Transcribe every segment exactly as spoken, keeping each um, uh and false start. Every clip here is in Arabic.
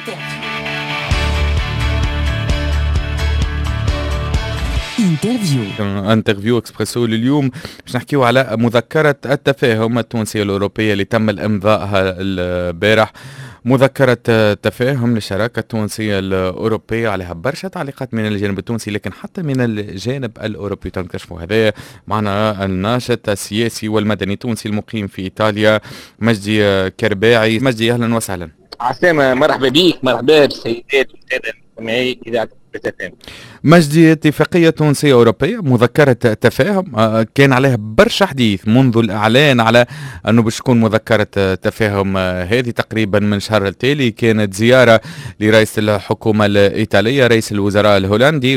انترفيو انترفيو اكسبريسو لليوم باش نحكيو على مذكرة التفاهم التونسية الأوروبية اللي تم إمضائها البارح. مذكرة تفاهم للشراكة التونسية الأوروبية عليها برشا تعليقات من الجانب التونسي لكن حتى من الجانب الأوروبي تنكشفوا. هذا معنا الناشط السياسي والمدني التونسي المقيم في إيطاليا مجدي كرباعي. مجدي أهلا وسهلا. عسلامة، مرحبا بك، مرحبا بالسيدات والسادة المستمعين إذاعة بتفاهم. مجدي، اتفاقية تونسية أوروبية مذكرة تفاهم كان عليها برشا حديث منذ الإعلان على أنه باش تكون مذكرة تفاهم هذه تقريبا من شهر التالي. كانت زيارة لرئيس الحكومة الإيطالية رئيس الوزراء الهولندي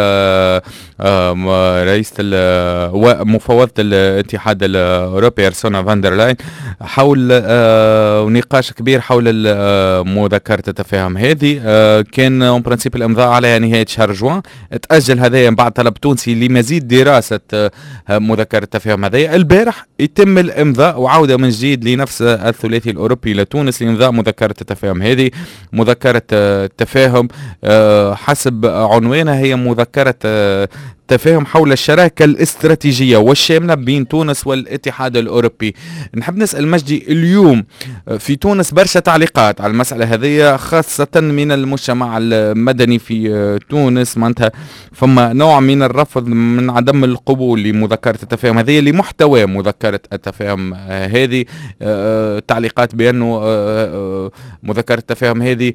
ورئيس ومفوضة الاتحاد الأوروبي أرسونا فاندر لاين حول نقاش كبير حول مذكرة التفاهم هذه. كان اون برانسيب الإمضاء عليها نهاية شهر جوان، تأجل هذايا بعد طلب تونسي لمزيد دراسة مذكرة التفاهم هذايا. البارح يتم الإمضاء وعودة من جديد لنفس الثلاثي الأوروبي لتونس لإمضاء مذكرة التفاهم هذه. مذكرة التفاهم حسب عنوانها هي مذكرة تفاهم حول الشراكة الاستراتيجية والشاملة بين تونس والاتحاد الأوروبي. نحب نسأل مجدي، اليوم في تونس برشا تعليقات على المسألة هذه خاصة من المجتمع المدني في تونس، معناتها فما نوع من الرفض من عدم القبول لمذكرة التفاهم هذه لمحتوى مذكرة التفاهم هذه. تعليقات بأنه مذكرة التفاهم هذه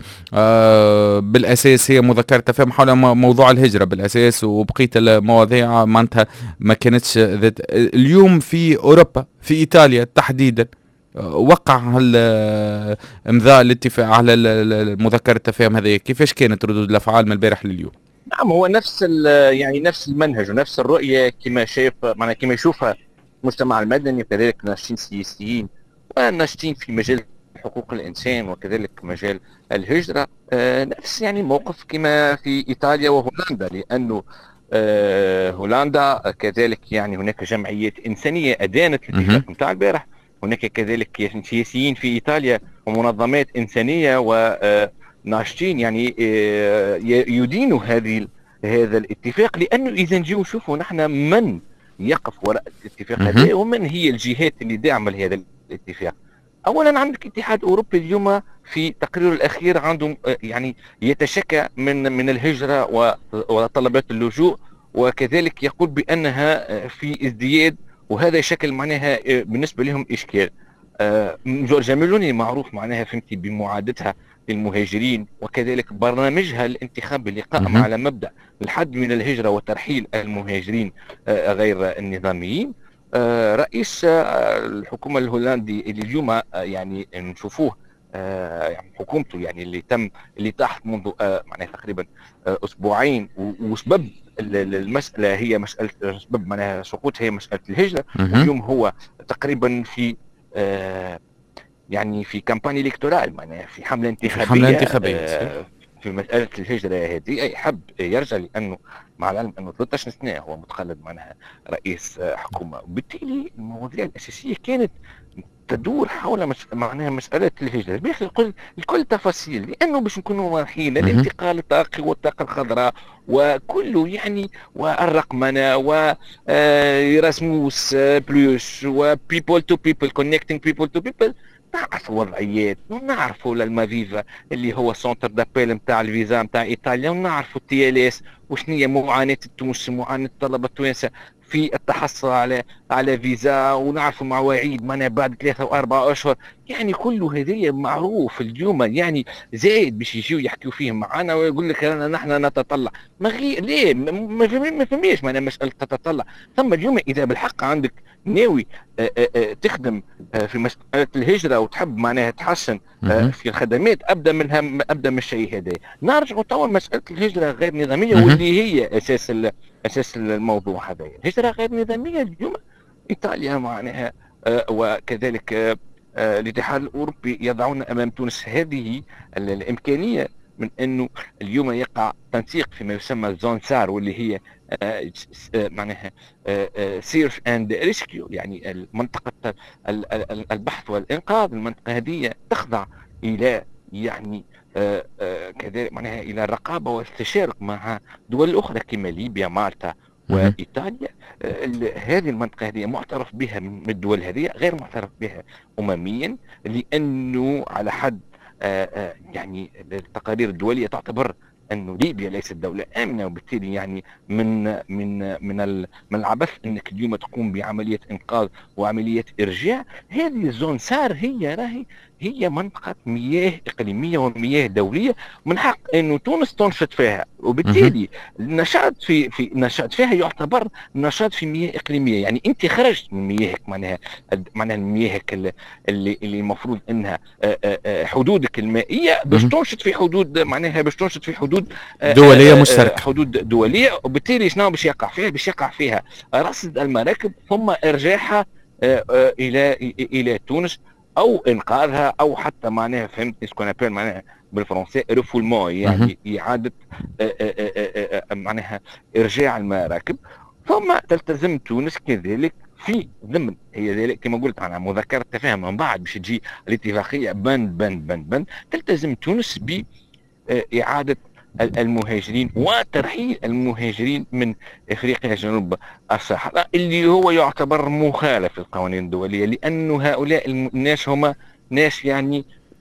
بالأساس هي مذكرة تفاهم حول موضوع الهجرة بالأساس، وبقيت مواضيع معناتها ما كانتش ذات. اليوم في أوروبا في إيطاليا تحديدا وقع امضاء الاتفاق على المذكرة التفاهم هذه، كيفاش كانت ردود الأفعال من البارح لليوم؟ نعم، هو نفس يعني نفس المنهج ونفس الرؤية كما شاف معناها كما يشوفها المجتمع المدني وكذلك ناشطين سياسيين وناشطين في مجال حقوق الإنسان وكذلك مجال الهجرة. آه نفس يعني موقف كما في إيطاليا وهولندا، لأنه آه هولندا كذلك يعني هناك جمعيات إنسانية أدانت الاتفاق نتاع البارح. هناك كذلك سياسيين في إيطاليا ومنظمات إنسانية وناشطين يعني آه يدينوا هذه هذا الاتفاق، لأنه إذا نجيو نشوفوا نحن من يقف وراء الاتفاق هذا ومن هي الجهات اللي داعمة لهذا الاتفاق. اولا عندك الاتحاد الاوروبي اليوم في تقريره الاخير عندهم يعني يتشكى من من الهجره وطلبات اللجوء، وكذلك يقول بانها في ازدياد، وهذا يشكل معناها بالنسبه لهم اشكال. جورجيا ميلوني معروف معناها فهمتي بمعادتها للمهاجرين وكذلك برنامجها الانتخابي اللي قائم على مبدا الحد من الهجره وترحيل المهاجرين غير النظاميين. رئيس الحكومة الهولندي اللي اليوم يعني نشوفوه يعني حكومته يعني اللي تم اللي تحت منذ معناها تقريبا اسبوعين، وسبب المسألة هي مسألة سبب معناها سقوطها هي مسألة الهجرة. اليوم هو تقريبا في يعني في كامباني الكتورال معناها في حملة انتخابية, في حملة انتخابية في مسألة الهجرة هذه. أي حب يرجع لأنه مع العلم أنه ثلاثة عشر سنة هو متخلد معناها رئيس حكومة، وبالتالي المواضيع الأساسية كانت تدور حول مش... معناها مسألة الهجرة بكل الكل تفاصيل، لأنه باش نكونوا رايحين الانتقال الطاقي والطاقة الخضراء وكله يعني والرقمنة وإراسموس بلوس وبيبل تو بيبل كونكتينج بيبل تو بيبل. نعرفوا وضعيات ونعرفوا للمافيفا اللي هو سنتر دابيل نتاع الفيزا نتاع ايطاليا، ونعرفوا التي ال اس وشنو هي معاناه التونس معاناه الطلبه التوانسه في التحصل على على فيزا، ونعرفوا مواعيد معناها بعد ثلاثة وأربعة أشهر. يعني كل هذه معروف اليوم، يعني زايد باش يجيو يحكيوا فيهم معنا ويقول لك أنا نحن نتطلع ما غير ليه ما فهميش معناها مسألة تتطلع. ثم اليوم إذا بالحق عندك ناوي تخدم في مسألة الهجرة وتحب معناها تحسن في الخدمات، أبدأ منها أبدأ من الشيء هذا. نرجع طول مسألة الهجرة غير نظامية واللي هي أساس أساس الموضوع هذا. الهجرة غير نظامية اليوم إيطاليا معناها وكذلك الاتحاد الأوروبي يضعون أمام تونس هذه الإمكانية من أنه اليوم يقع تنسيق فيما يسمى زون سار، واللي هي معناها سيرش اند ريسكيو، يعني منطقة البحث والإنقاذ. المنطقة هذه تخضع إلى يعني آه، آه، كذلك معناها الى الرقابه والتشارك مع دول اخرى كما ليبيا، مالطا مهم. وايطاليا. آه، ال- هذه المنطقه هذه معترف بها من الدول هذه، غير معترف بها امميا، لانه على حد آه، آه، يعني التقارير الدوليه تعتبر أن ليبيا ليست دولة آمنة، وبالتالي يعني من من من ال- من العبث أنك اليوم تقوم بعملية إنقاذ وعملية إرجاع. هذه الزون سار هي راهي هي منطقة مياه إقليمية ومياه دولية، من حق أنه تونس تنشط فيها، مهم. وبالتالي النشاط في في النشاط فيها يعتبر نشاط في مياه إقليمية. يعني أنت خرجت من مياهك، معناها معناها مياهك اللي اللي اللي المفروض أنها آه، آه، آه، حدودك المائية باش مهم. تنشط في حدود، معناها باش تنشط في حدود آه، دولية آه، آه، مشتركة. حدود دولية، وبالتالي شنو باش يقع فيها؟ باش يقع فيها رصد المراكب ثم إرجاعها آه، آه، إلى إلى تونس، او انقاذها، او حتى معناها فهمت سكون ابيل معناها بالفرنسي ريفولمون، مهم. يعني اعاده آه، آه، آه، آه، معناها ارجاع المراكب. ثم تلتزم تونس كذلك في ضمن هي ذلك كما قلت انا مذكره تفاهم، من بعد باش تجي الاتفاقيه بند بند بند بند، تلتزم تونس بإعادة المهاجرين وترحيل المهاجرين من افريقيا جنوب الصحراء، اللي هو يعتبر مخالف للقوانين الدوليه، لانه هؤلاء الناس هم ناس يعني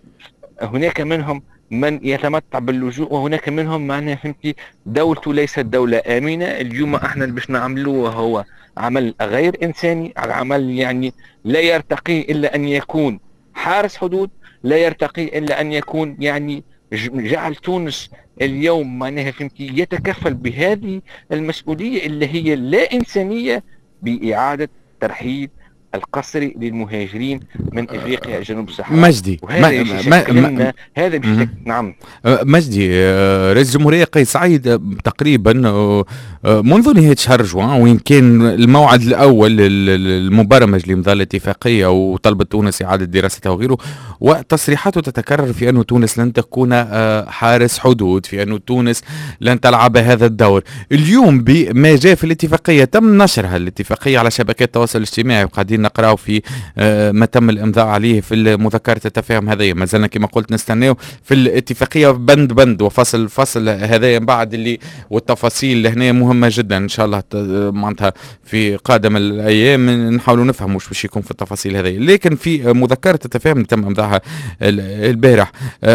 هناك منهم من يتمتع باللجوء، وهناك منهم معناها فهمتي دولته ليست دولة آمنة. اليوم احنا اللي باش نعملوه هو عمل غير إنساني، عمل يعني لا يرتقي إلا أن يكون حارس حدود، لا يرتقي إلا أن يكون يعني جعل تونس اليوم معناها فهمتي يتكفل بهذه المسؤولية اللي هي لا إنسانية، بإعادة ترحيل القسري للمهاجرين من افريقيا جنوب الصحراء. مجدي وهذا ما باش ما يشكل ما لنا هذا باش يشكل نعم. آه، مجدي، آه، رئيس الجمهورية قيس سعيد آه، تقريبا آه، آه، منذ نهاية شهر جوان، وين كان الموعد الأول ال- ال- المبرمج لإمضاء الاتفاقية وطلبت تونس إعادة دراستها وغيره، وتصريحاته تتكرر في أن تونس لن تكون آه، حارس حدود، في أن تونس لن تلعب هذا الدور. اليوم بما جاء في الاتفاقية، تم نشرها الاتفاقية على شبكات التواصل الاجتماعي، وقاعدين نقراو في آه، ما تم الإمضاء عليه في مذكرة التفاهم هذه. ما زلنا كما قلت نستناو في الاتفاقيه بند بند وفصل فصل هذايا بعد اللي، والتفاصيل اللي هنا مهمه جدا ان شاء الله معناتها في قادم الايام نحاولوا نفهم وش باش يكون في التفاصيل هذه. لكن في مذكره التفاهم اللي تم امضاها البارح،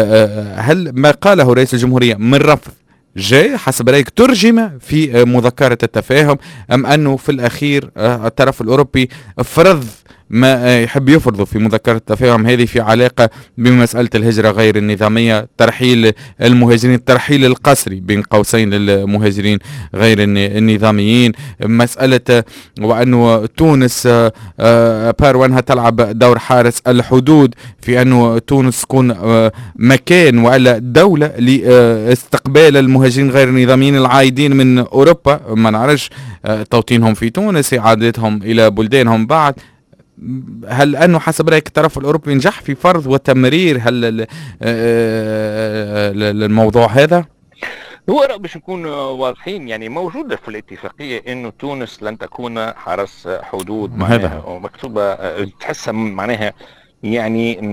هل ما قاله رئيس الجمهوريه من رفض جاي حسب رايك ترجم في مذكره التفاهم، ام انه في الاخير الطرف الاوروبي فرض ما يحب يفرضه في مذكرة التفاهم هذه في علاقة بمسألة الهجرة غير النظامية، ترحيل المهاجرين، الترحيل القسري بين قوسين للمهاجرين غير النظاميين، مسألة وأنه تونس باروانها تلعب دور حارس الحدود، في أنه تونس تكون مكان ولا دولة لاستقبال المهاجرين غير النظاميين العايدين من أوروبا، ما نعرفش توطينهم في تونس، إعادتهم إلى بلدانهم بعد. هل أنه حسب رأيك الطرف الأوروبي نجح في فرض وتمرير هل الموضوع هذا؟ هو باش نكون واضحين، يعني موجودة في الاتفاقية انه تونس لن تكون حرس حدود، معناها مكتوبة تحسها معناها يعني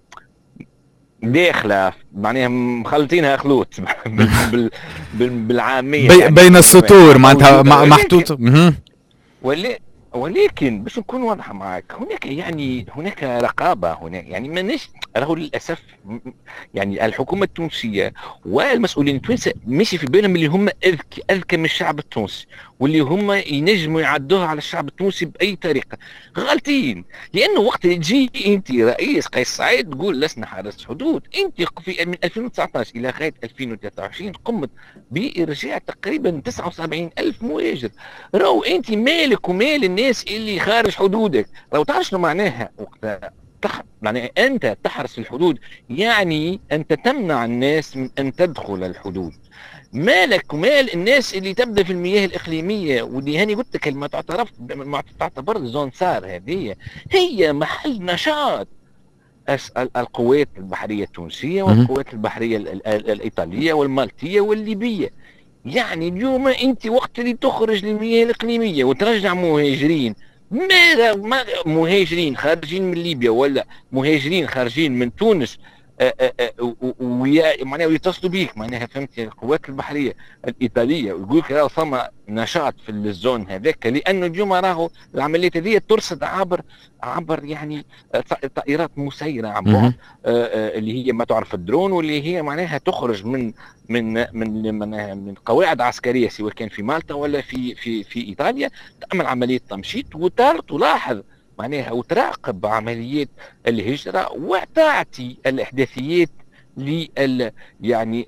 داخلة، معناها مخلطينها خلوط بالعامية بي يعني بين السطور معناتها محطوط. ولكن ولكن باش نكون واضحه معك، هناك يعني هناك رقابه هناك، يعني ماناش راهو للاسف يعني الحكومه التونسيه والمسؤولين التوانسه ماشي في بالهم اللي هم اذكى اذكى من الشعب التونسي، واللي هم ينجموا يعدوها على الشعب التونسي باي طريقه. غالطين، لانه وقت اللي تجي انت رئيس قيس سعيد تقول لسنا حارس حدود، انت في من ألفين وتسعطاش الى غايه ألفين وثلاثة وعشرين قمت بارجاع تقريبا تسعة وسبعين ألف مهاجر. راهو انت مالك ومال الناس اللي خارج حدودك؟ راهو تعرف شنو معناها وقتها؟ يعني انت تحرس الحدود، يعني انت تمنع الناس من ان تدخل الحدود. مالك ومال الناس اللي تبدا في المياه الاقليميه، واللي هاني قلت لك ما تعترف ما تعتبر زون سار، هذه هي محل نشاط القوات البحريه التونسيه والقوات البحريه الايطاليه والمالتيه والليبيه. يعني اليوم انت وقت اللي تخرج للمياه الاقليميه وترجع مهاجرين، ماذا مهاجرين خارجين من ليبيا ولا مهاجرين خارجين من تونس معناها ويتصلوا بيك معناها فهمت القوات البحريه الايطاليه ويقول لك راهو ثم نشاط في الزون هذاك، لانه اليوم راهو العمليات هذه ترصد عبر عبر يعني طائرات مسيره عن بعد اللي هي ما تعرف الدرون، واللي هي معناها تخرج من من من من, من قواعد عسكريه سواء كان في مالطا ولا في في في ايطاليا، تعمل عمليه تمشيط وتلاحظ معناها وتراقب عمليات الهجره وتعطي الاحداثيات لل يعني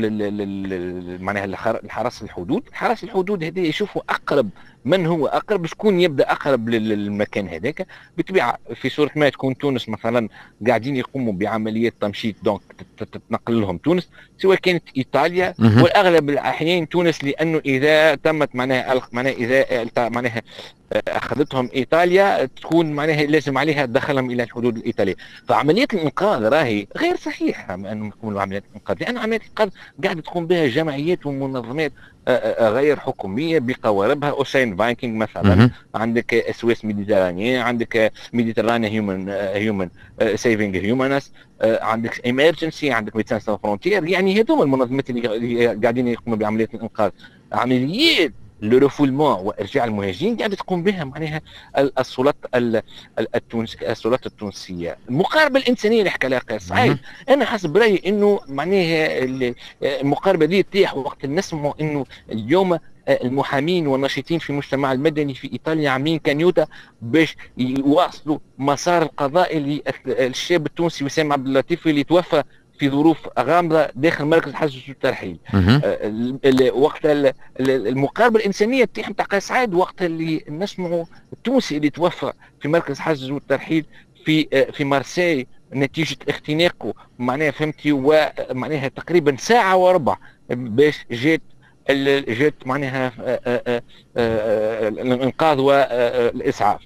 لل معناها الحرس الحدود، حرس الحدود هذا يشوفوا اقرب من هو اقرب، شكون يبدا اقرب للمكان هذاك. بالطبيعه في صوره ما تكون تونس مثلا قاعدين يقوموا بعمليات تمشيط دونك تتنقل لهم تونس، سواء كانت ايطاليا والاغلب الاحيان تونس، لانه اذا تمت معناها معناها اذا معناها اخذتهم ايطاليا تكون معناها لازم عليها تدخلهم الى الحدود الايطاليه. فعمليات الانقاذ راهي غير صحيحه انهم يكونوا عمليات الانقاذ، لان عمليات الانقاذ قاعده تقوم بها جمعيات ومنظمات غير حكوميه بقواربها، اوسين فايكنج مثلا، عندك اس او اس ميديترانيا، عندك ميديترانيا هيومن هيومن سيفنج هيومانس، عندك ايمرجنسي، عندك ميدسان سان فرونتير. يعني هذوما المنظمات اللي قاعدين يقوموا بعمليات الانقاذ. عمليات لورفولمون وارجاع المهاجرين قاعده تقوم بها معناها السلطات التونسيه السلطات التونسيه. المقاربه الانسانيه اللي حكى لها قيس سعيد، انا حسب رايي انه معناها المقاربه دي تتيح وقت نسمعوا انه اليوم المحامين والناشطين في المجتمع المدني في ايطاليا عاملين كانيوتا باش يواصلوا مسار القضائي للشاب التونسي وسام عبد اللطيف اللي توفى في ظروف غامضه داخل مركز حجز الترحيل. آه وقت المقاربه الانسانيه تتيح نتاع قيس سعيد وقت اللي نسمعوا التونسي اللي توفى في مركز حجز والترحيل في آه في مارسي نتيجه اختناقه معناها فهمتي، ومعناها تقريبا ساعه وربع باش جات جات معناها الانقاذ والاسعاف.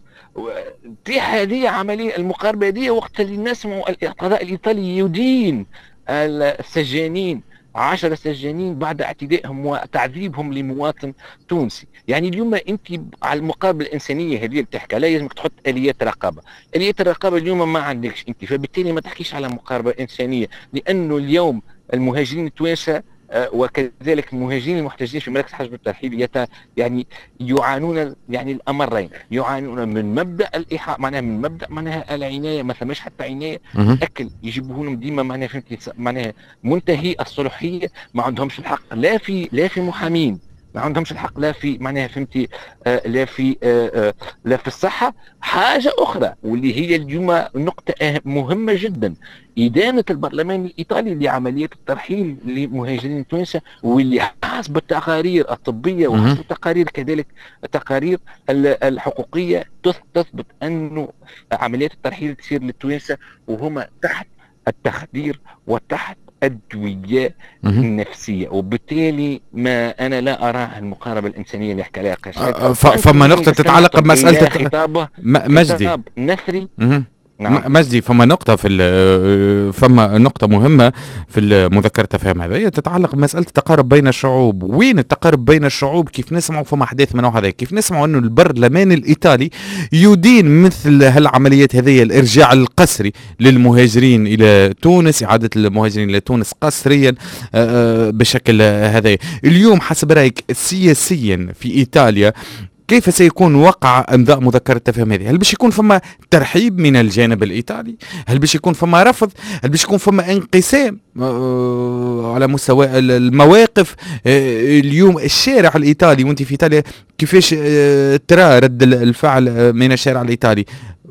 تيح هذه عمليه المقاربه هذه وقت اللي نسمعوا القضاء الايطالي يدين السجانين عشرة سجانين بعد اعتدائهم وتعذيبهم لمواطن تونسي. يعني اليوم انت على المقاربه الانسانيه هذه اللي بتحكي عليها لازمك تحط اليات رقابه، اليات الرقابه اليوم ما عندكش انت، فبالتالي ما تحكيش على مقاربه انسانيه، لانه اليوم المهاجرين التوانسه وكذلك المهاجرين المحتجزين في مراكز حجز الترحيل يت يعني يعانون يعني الامرين، يعانون من مبدا الايحاء معناها من مبدا معناها العنايه، ما ثماش حتى عنايه، اكل يجيبوه لهم ديما معناها فهمتي معناها منتهي الصلاحيه، ما عندهمش الحق لا في لا في محامين، ما عندهمش الحق لا في معناها فهمتي آه لا في آه آه لا في الصحه. حاجه اخرى واللي هي اليوم نقطه مهمه جدا، ادانه البرلمان الايطالي لعمليه الترحيل لمهاجرين تونس، واللي حسب التقارير الطبيه وحسب التقارير كذلك التقارير الحقوقيه تثبت انه عمليات الترحيل تصير للتوانسه وهم تحت التخدير وتحت أدوية نفسية، وبالتالي ما أنا لا أرى المقاربة الإنسانية اللي يحكي عليها قيس. فما نقطة تتعلق بمسألة خطابه مجدي نثري. نعم. مجدي فما نقطة في فما نقطة مهمة في المذكرة تفاهم هذه تتعلق بمسألة التقارب بين الشعوب. وين التقارب بين الشعوب؟ كيف نسمعوا فما أحداث من هذا، كيف نسمعوا أنه البرلمان الإيطالي يدين مثل هالعمليات هذه، الإرجاع القسري للمهاجرين إلى تونس، إعادة المهاجرين إلى تونس قسريا بشكل هذا. اليوم حسب رأيك سياسيا في إيطاليا كيف سيكون وقع امضاء مذكرة التفاهم هذه؟ هل باش يكون فما ترحيب من الجانب الايطالي؟ هل باش يكون فما رفض؟ هل باش يكون فما انقسام على مستوى المواقف؟ اليوم الشارع الايطالي وانت في ايطاليا كيفاش ترى رد الفعل من الشارع الايطالي؟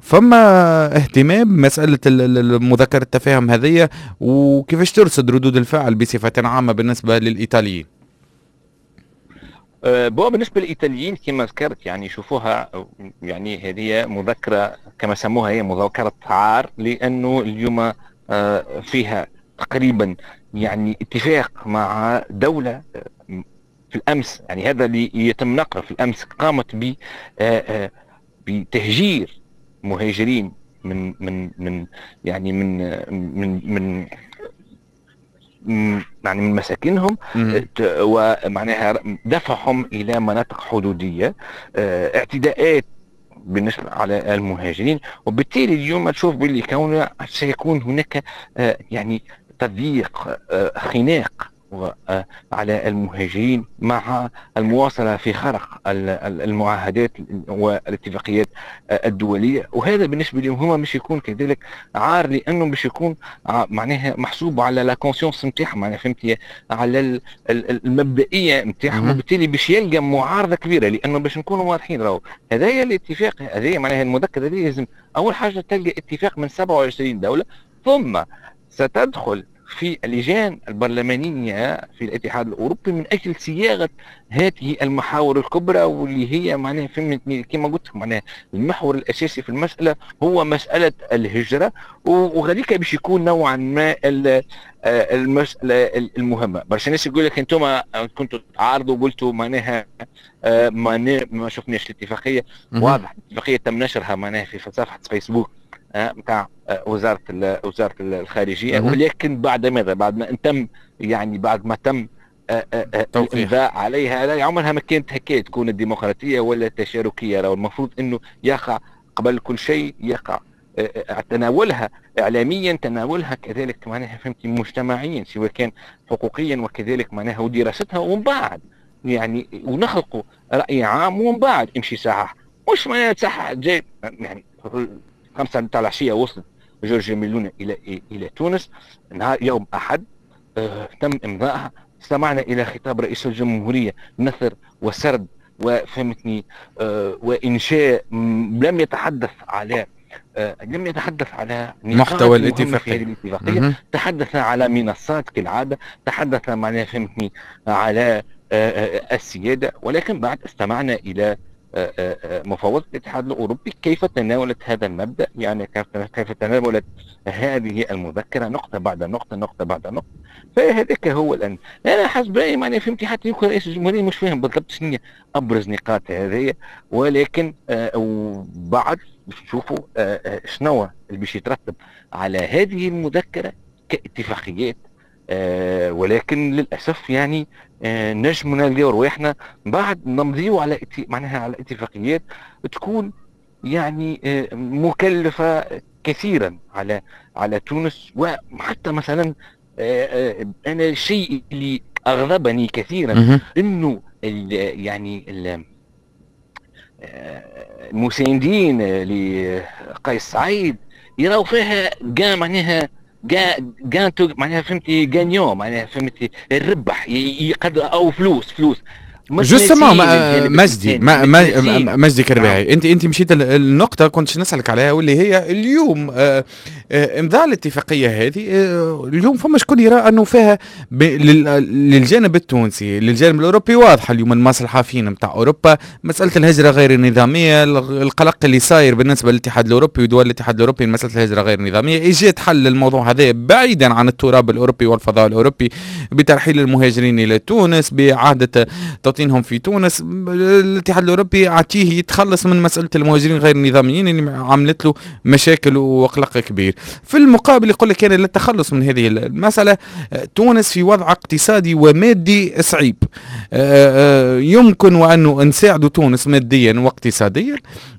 فما اهتمام بمسألة المذكرة التفاهم هذه، وكيفاش ترصد ردود الفعل بصفة عامة بالنسبة للايطاليين؟ بو بالنسبه للايطاليين كما ذكرت يعني يشوفوها يعني هذه مذكره كما سموها هي مذكره عار، لانه اليوم فيها تقريبا يعني اتفاق مع دوله في الامس، يعني هذا اللي يتم نقله في الامس، قامت ب بتهجير مهاجرين من من من يعني من من من يعني من مساكنهم ومعناها دفعهم الى مناطق حدوديه. اعتداءات بالنسبة على المهاجرين. وبالتالي اليوم تشوف باللي كون سيكون هناك آه، يعني تضييق، آه، خناق على المهاجرين مع المواصلة في خرق المعاهدات والاتفاقيات الدولية. وهذا بالنسبة لهم هما مش يكون كذلك عار، لأنه مش يكون معناها محسوب على لا كونسيونس نتاعهم، معناها فهمتي، على المبدئية نتاعهم. وبالتالي باش يلقى معارضة كبيرة، لأنه باش نكونوا واضحين راهو هذايا الاتفاق، هذايا معناها المذكرة هذه لازم أول حاجة تلقى اتفاق من سبعة وعشرين دولة، ثم ستدخل في اللجان البرلمانية في الاتحاد الأوروبي من أجل صياغة هذه المحاور الكبرى، واللي هي معناها فهمتني كما قلت معناها المحور الأساسي في المسألة هو مسألة الهجرة. وغاديك باش يكون نوعا ما المسألة المهمة. برشا ناس يقول لك انتم كنتوا تعارضوا وقلتوا معناها ما ما شفناش الاتفاقية. واضح الاتفاقية تم نشرها معناها في صفحة فيسبوك نتاع وزاره وزاره الخارجيه، ولكن بعد ماذا؟ بعد ما تم يعني بعد ما تم الامضاء عليها. لا عمرها ما كانت هكا تكون الديمقراطيه ولا التشاركيه. راهو المفروض انه يقع قبل كل شيء يقع تناولها اعلاميا، تناولها كذلك معناها فهمتي مجتمعيا سواء كان حقوقيا وكذلك معناها ودراستها، ومن بعد يعني ونخلقوا راي عام، ومن بعد امشي صحح. مش معناها تصحح جاي يعني خمسة متاع العشية وصلت جورجيا ميلونة إلى إلى تونس نهار يوم أحد، آه تم إمضائها. استمعنا إلى خطاب رئيس الجمهورية نثر وسرد وفهمتني آه وإنشاء لم يتحدث على آه لم يتحدث على محتوى الاتفاقية، تحدث على منصات كالعادة، تحدث معناها فهمتني على آه السيادة. ولكن بعد استمعنا إلى مفوضة الاتحاد الأوروبي كيف تناولت هذا المبدأ، يعني كيف تناولت هذه المذكرة نقطة بعد نقطة نقطة بعد نقطة. فهذاك هو الآن أنا حسب رأيي معناها فهمتي حتى يمكن رئيس الجمهورية مش فاهم بالضبط شنو أبرز نقاط هذه، ولكن وبعد تشوفوا شنو اللي باش يترتب على هذه المذكرة كاتفاقيات. آه ولكن للاسف يعني آه نجم نلقاو رواحنا بعد نمضيو على معناها على اتفاقيات تكون يعني آه مكلفه كثيرا على على تونس. وحتى مثلا آه آه انا الشيء اللي اغضبني كثيرا انه ال يعني ال المساندين لقيس سعيد يراو فيها كاع معناها جانتو معناها فهمتي جانيون معناها فهمتي الربح يقدر او فلوس فلوس جوستومون مجدي مجدي كرباعي. انت انت مشيت النقطه كنت نسالك عليها واللي هي اليوم امضاء الاتفاقيه هذه. اليوم فما شكون يرى انه فيها للجانب التونسي للجانب الاوروبي واضحه اليوم المصلحه فين نتاع اوروبا، مساله الهجره غير النظاميه، القلق اللي صاير بالنسبه للاتحاد الاوروبي ودول الاتحاد الاوروبي مساله الهجره غير النظاميه. اجت حل الموضوع هذا بعيدا عن التراب الاوروبي والفضاء الاوروبي بترحيل المهاجرين الى تونس، باعاده توطينهم في تونس. الاتحاد الاوروبي عطيه يتخلص من مساله المهاجرين غير النظاميين اللي عملت له مشاكل وقلق كبير. في المقابل يقول لك يعني للتخلص من هذه المساله تونس في وضع اقتصادي ومادي صعيب، يمكن وانه نساعد تونس ماديا واقتصاديا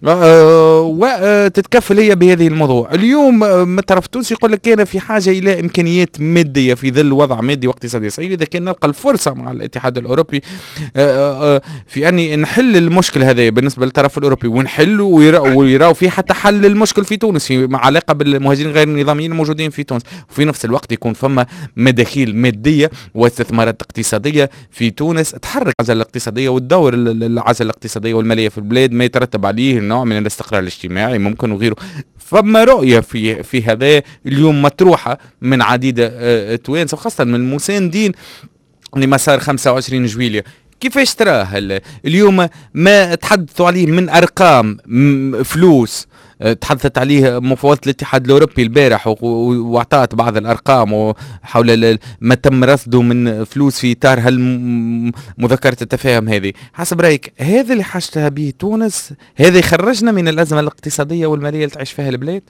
وتتكفل هي بهذه الموضوع. اليوم من طرف تونس يقول لك كان في حاجه الى امكانيات ماديه في ظل وضع مادي واقتصادي صعيب. اذا كان نلقى الفرصه مع الاتحاد الاوروبي في أن نحل المشكل هذا بالنسبة للطرف الأوروبي ونحل ويراو فيه حتى حل المشكل في تونس في علاقة بالمهاجرين غير النظاميين الموجودين في تونس، وفي نفس الوقت يكون فما مداخيل مادية واستثمارات اقتصادية في تونس تحرك العجلة الاقتصادية وتدور العجلة الاقتصادية والمالية في البلاد، ما يترتب عليه نوع من الاستقرار الاجتماعي ممكن وغيره. فما رؤية في في هذا اليوم مطروحة من عديد توانسة وخاصة من المساندين لمسار خمسة وعشرين جويلية. كيفاش تراه اليوم ما تحدثوا عليه من أرقام فلوس تحدثت عليه مفوضة الاتحاد الأوروبي البارح واعطت بعض الأرقام حول ما تم رصده من فلوس في إطار هالمذكرة التفاهم هذه؟ حسب رأيك هذا اللي حاجتها به تونس؟ هذا يخرجنا من الأزمة الاقتصادية والمالية اللي تعيش فيها البلاد؟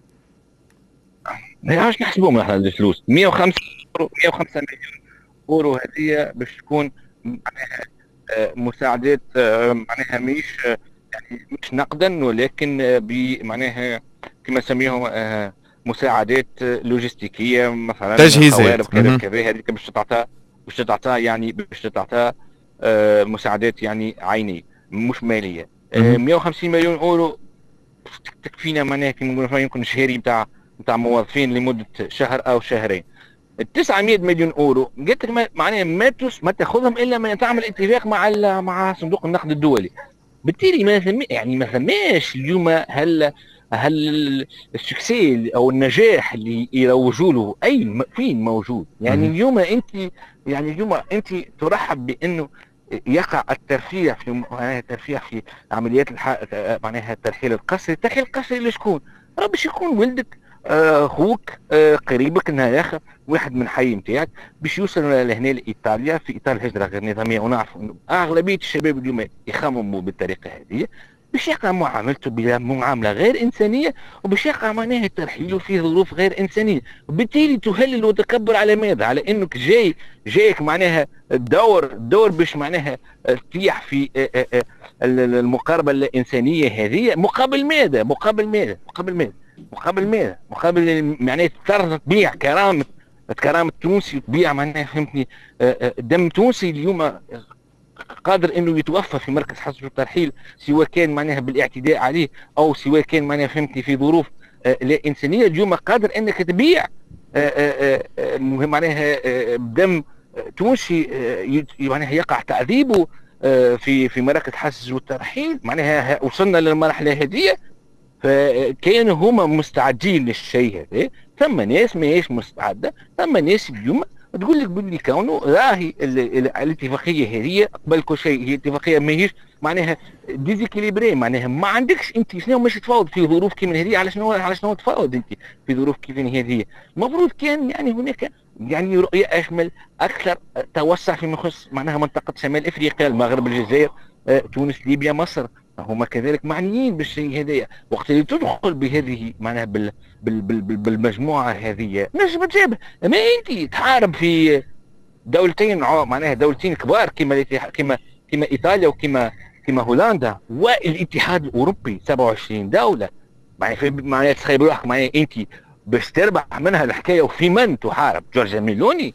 عاش نحسبوهم احنا الفلوس مية وخمسة مية وخمسة مليون أورو هذه باش تكون معناها مساعدات معناها مش مش نقدا ولكن بمعناها كما نسميهم مساعدات لوجستيكيه، مثلا تجهيزات كذا كذا، هذيك باش تعطى باش تعطى يعني باش تعطى مساعدات يعني عينيه مش ماليه. مئة وخمسين مليون اورو تكفينا معناها كيما يمكن شهري نتاع نتاع موظفين لمده شهر او شهرين. تسعمئة مليون اورو قلت لك معناها ما ما تاخذهم الا ما تعمل اتفاق مع مع صندوق النقد الدولي. بالتالي ما ثم يعني ما ثماش اليوم هل هل السكسي او النجاح اللي يروجوا له اي فين موجود. يعني اليوم انت يعني اليوم انت ترحب بانه يقع الترفيه في معناها الترفيه في عمليات الح... معناها الترحيل القسري. الترحيل القسري لشكون؟ راه باش يكون ولدك اخوك آه قريبك نهار واحد من حي نتاعك باش يوصل لهنا لايطاليا في اطار الهجره غير نظاميه. ونعرف انه اغلبيه الشباب اليوم يخمموا بالطريقه هذه باش يقع معاملته بمعامله غير انسانيه وباش يقع معناها ترحيله في ظروف غير انسانيه. وبالتالي تهلل وتكبر على ماذا؟ على انك جاي جايك معناها الدور الدور باش معناها تطيح في المقاربه الانسانيه هذه مقابل ماذا؟ مقابل ماذا؟ مقابل ماذا؟ مقابل ماذا؟ مقابل معناها تبيع كرامه كرامه تونسي وتبيع معناها فهمتني دم تونسي اليوم قادر انه يتوفى في مركز حصر الترحيل، سواء كان معناها بالاعتداء عليه او سواء كان معناها فهمتني في ظروف لا انسانيه. اليوم قادر انك تبيع معناها دم تونسي معناها يقع تعذيبه في في مراكز حصر والترحيل. معناها وصلنا للمرحله هذه، فكانوا هما مستعدين للشيء هذا. ثم ناس ماهيش مستعده، ثم ناس اليوم تقول لك باللي كونه راهي الاتفاقيه هذه قبل كل شيء هي اتفاقيه ماهيش معناها ديزيكيليبري. معناها ما عندكش انت شنو مش تفاوض في ظروف كيما هذه. على شنو على شنو تفاوض انت في ظروف كيف هذه؟ المفروض كان يعني هناك يعني رؤيه اشمل اكثر توسع فيما يخص معناها منطقه شمال افريقيا، المغرب، الجزائر، تونس، ليبيا، مصر، هما كذلك معنيين بالشيء هذايا. وقت اللي تدخل بهذه معناها بال بال بال بالمجموعه هذه نجم تجيب. ما انت تحارب في دولتين معناها دولتين كبار كما كما كما ايطاليا وكما كما هولندا والاتحاد الاوروبي سبعة وعشرين دوله. معناها معناها تخيل روحك معناها انت باش تربح منها الحكايه. وفي من تحارب؟ جورجيا ميلوني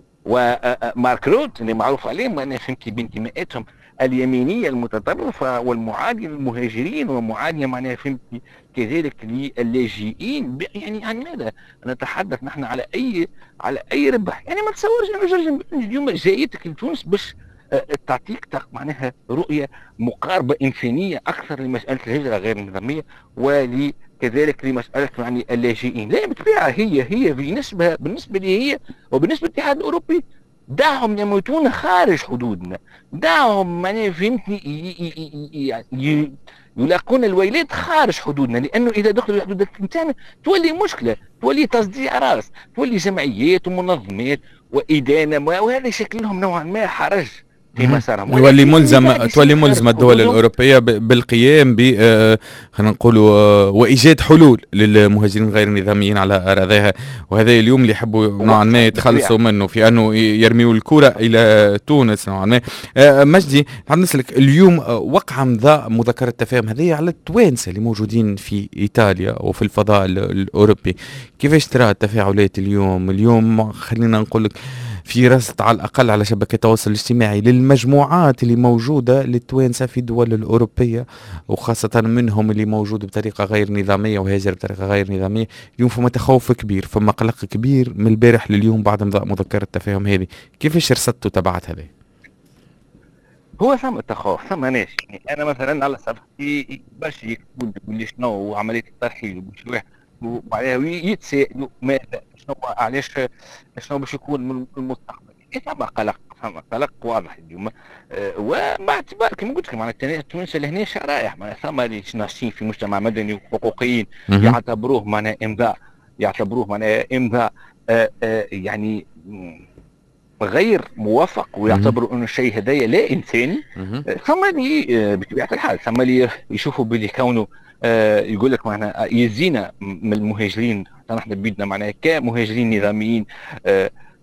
ومارك روت اللي معروف عليهم معناها فهمتي بانتماءاتهم اليمينيه المتطرفه والمعاديه للمهاجرين ومعاديه معناها فهمتي كذلك للاجئين. يعني عن ماذا نتحدث نحن؟ على اي على اي ربح؟ يعني ما تصورش انه جورجيا اليوم جايتك لتونس باش تعطيك معناها رؤيه مقاربه انسانيه اكثر لمساله الهجره غير النظاميه ولكذلك لمساله يعني اللاجئين. لا بالطبيعه هي هي بالنسبه بالنسبه لي هي وبالنسبه للاتحاد الاوروبي دعهم يموتون خارج حدودنا، دعهم معناها فهمتني يلاقون الويلات خارج حدودنا. لانه اذا دخلوا حدود الانسان تولي مشكله، تولي تصديع راس، تولي جمعيات ومنظمات وادانه، وهذا يشكل لهم نوعا ما حرج في مسارهم. يولي ملزم تولي ملزم الدول الاوروبيه بالقيام ب خلينا نقولوا وايجاد حلول للمهاجرين غير النظاميين على اراضيها. وهذا اليوم اللي يحبوا نوعا ما يتخلصوا منه في انه يرميوا الكره الى تونس نوعا ما. مجدي حاب نسالك اليوم وقع مضاء مذكره التفاهم هذه على التوانسه اللي موجودين في ايطاليا وفي الفضاء الاوروبي. كيفاش ترى التفاعلات اليوم اليوم خلينا نقول لك في رصد على الأقل على شبكة التواصل الاجتماعي للمجموعات اللي موجودة للتوانسة في الدول الأوروبية وخاصة منهم اللي موجود بطريقة غير نظامية وهاجر بطريقة غير نظامية؟ اليوم فما تخوف كبير، فما قلق كبير من البارح لليوم بعد امضاء مذكرة التفاهم هذه. كيفاش رصدتوا تبعت هذه؟ هو ثم تخوف ثم ناس. يعني أنا مثلا على صفحتي باش يكون باللي شنو عملية الترحيل وباش واحد وبعدها يتساءلوا ماذا شنو علاش شنو باش يكون من المستقبل. ثم قلق ثم قلق واضح اليوم. أه ومع اعتبار كما قلت لك معناتها التونس لهنا شرائح معناتها ثم اللي ناشطين في مجتمع مدني وحقوقيين يعتبروه معناها امضاء يعتبروه معناها امضاء أه أه يعني غير موافق ويعتبروا انه الشيء هذايا لا انساني. ثم اللي بطبيعه الحال ثم اللي يشوفوا باللي كونه آه يقول لك معنا يزينا من المهاجرين نحن بيدنا معناها كمهاجرين نظاميين آه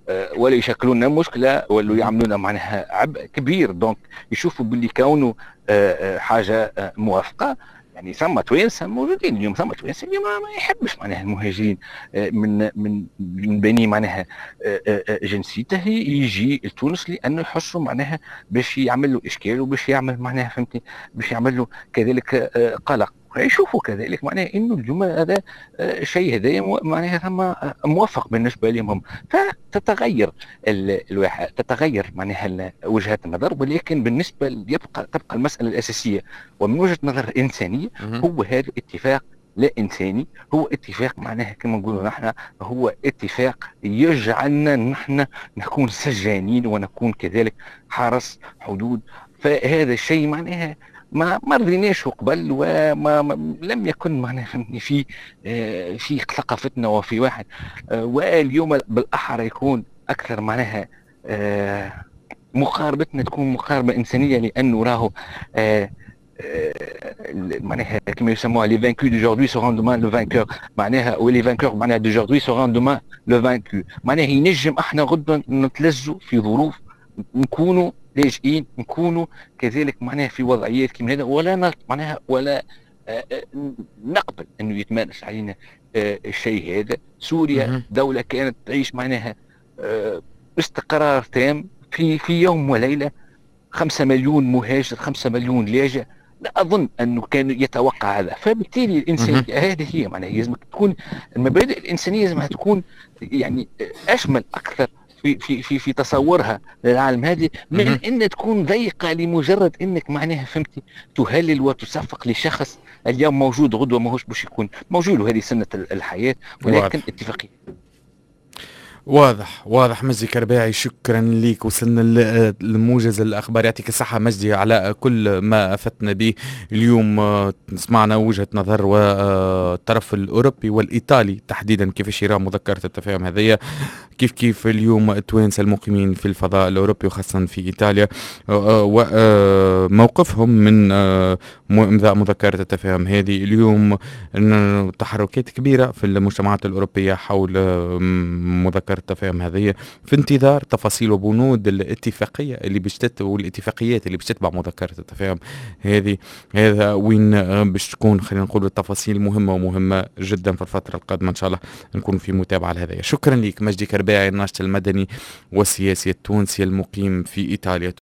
ولا يشكلوا لنا مشكله ولا يعملونا معناها عبء كبير. دونك يشوفوا باللي كونه حاجه موافقه. يعني ثم توانسه موجودين اليوم، ثم توانسه اليوم ما يحبش معناها المهاجرين من من من بني معناها جنسيته يجي لتونس، لانه يحسوا معناها باش يعمل له اشكال وباش يعمل معناها فهمتني باش يعمل له كذلك قلق. يشوفوا كذلك معناها انه اليوم هذا شيء هذايا معناها ثم موفق بالنسبه لهم، فتتغير الواحد تتغير معناها وجهات النظر، ولكن بالنسبه يبقى تبقى المساله الاساسيه ومن وجهه نظر انسانيه هو هذا اتفاق لا انساني، هو اتفاق معناها كما نقولوا نحن هو اتفاق يجعلنا نحن نكون سجانين ونكون كذلك حرس حدود. فهذا الشيء معناها ما ما رضيناش قبل وما ما لم يكن معناها فهمتني في آه في ثقافتنا وفي واحد آه واليوم بالاحرى يكون اكثر معناها آه مقاربتنا تكون مقاربه انسانيه، لانه راهو آه معناها كما يسموها لي فانكو دaujourd'hui seront demain le vainqueur، معناها ولي فانكور معناها d'aujourd'hui seront demain le vaincu. معناها ينجم احنا غدا نتلزوا في ظروف نكونوا لاجئين، نكونوا كذلك معناها في وضعيات كما هذا، ولا معناها ولا نقبل انه يتمارس علينا الشيء هذا. سوريا دوله كانت تعيش معناها استقرار تام، في في يوم وليله خمسة مليون مهاجر، خمسة مليون لاجئ، لا اظن انه كان يتوقع هذا. فبالتالي الانسانيه هذه هي معناها لازم تكون المبادئ الانسانيه لازم تكون يعني اشمل اكثر في في في في تصورها للعالم هذه، من ان تكون ضيقه لمجرد انك معناها فهمتي تهلل وتصفق لشخص اليوم موجود غدوه ماهوش باش يكون موجود، وهذه سنه الحياه. ولكن اتفاقيه واضح واضح. مجدي كرباعي شكرا لك، وصلنا للموجز الاخبار. يعطيك الصحه مجدي على كل ما افدنا به اليوم. سمعنا وجهه نظر والطرف الاوروبي والايطالي تحديدا كيفاش يرى مذكره التفاهم هذه، كيف كيف اليوم التوانسه المقيمين في الفضاء الاوروبي وخاصه في ايطاليا وموقفهم من امضاء مذكره التفاهم هذه. اليوم تحركات كبيره في المجتمعات الاوروبيه حول مذكره التفاهم هذه، في انتظار تفاصيل وبنود الاتفاقيه اللي بتشتت والاتفاقيات اللي بتتبع مذكره التفاهم هذه. هذا وين باش تكون خلينا نقول التفاصيل مهمه ومهمه جدا في الفتره القادمه، ان شاء الله نكون في متابعه لهذا. شكرا لك مجدي كرباعي، الناشط المدني والسياسي التونسي المقيم في ايطاليا.